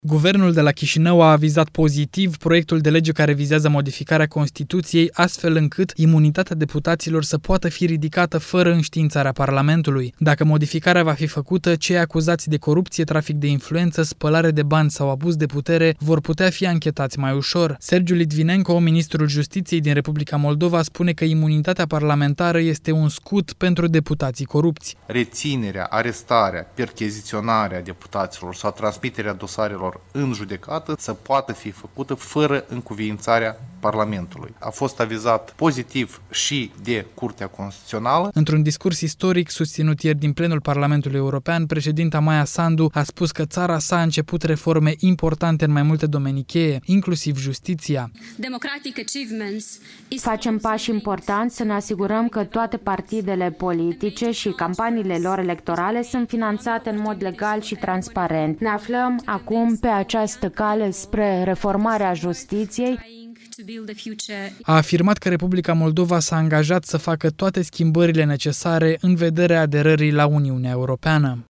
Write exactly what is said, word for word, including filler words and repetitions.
Guvernul de la Chișinău a avizat pozitiv proiectul de lege care vizează modificarea Constituției, astfel încât imunitatea deputaților să poată fi ridicată fără înștiințarea Parlamentului. Dacă modificarea va fi făcută, cei acuzați de corupție, trafic de influență, spălare de bani sau abuz de putere vor putea fi anchetați mai ușor. Sergiu Litvinenko, ministrul Justiției din Republica Moldova, spune că imunitatea parlamentară este un scut pentru deputații corupți. Reținerea, arestarea, percheziționarea deputaților sau transmiterea dosarelor în judecată să poată fi făcută fără încuviințarea Parlamentului. A fost avizat pozitiv și de Curtea Constituțională. Într-un discurs istoric susținut ieri din plenul Parlamentului European, președinta Maia Sandu a spus că țara sa a început reforme importante în mai multe domenii cheie, inclusiv justiția. Facem pași importanți să ne asigurăm că toate partidele politice și campaniile lor electorale sunt finanțate în mod legal și transparent. Ne aflăm acum pe această cale spre reformarea justiției. A afirmat că Republica Moldova s-a angajat să facă toate schimbările necesare în vederea aderării la Uniunea Europeană.